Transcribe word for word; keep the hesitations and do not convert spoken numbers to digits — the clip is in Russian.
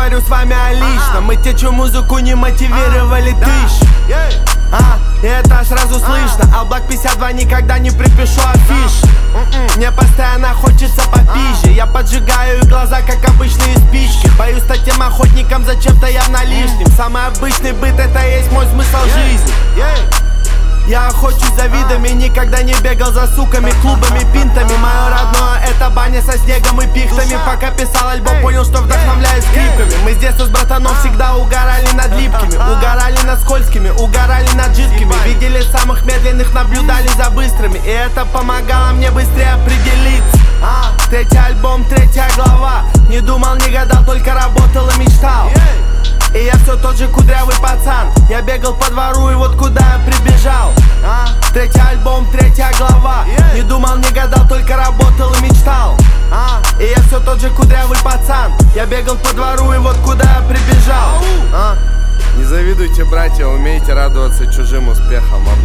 говорю с вами о личном. Мы те, чью музыку не мотивировали тысяч. А, и это сразу слышно. Алблак пятьдесят два никогда не припишу афиш. Мне постоянно хочется попизже. Я поджигаю их глаза, как обычные спички. Боюсь стать тем охотником, зачем-то явно лишним. Самый обычный быт, это есть мой смысл жизни. Я охочусь за видами, никогда не бегал за суками, клубами, пинтами. Мое родное — это баня со снегом и пихтами. Пока писал альбом, понял, что вдохновляюсь скрипками. Мы с детства с братаном всегда угорали над липкими, угорали над скользкими, угорали над жидкими. Видели самых медленных, наблюдали за быстрыми, и это помогало мне быстрее определиться. Третий альбом, третья глава. Не думал, не гадал, только работал и мечтал. И я все тот же кудрявый пацан. Я бегал по двору, и вот куда я прибежал. а? Третий альбом, третья глава. Не думал, не гадал, только работал и мечтал. а? И я все тот же кудрявый пацан. Я бегал по двору, и вот куда я прибежал. а? Не завидуйте, братья, умейте радоваться чужим успехам.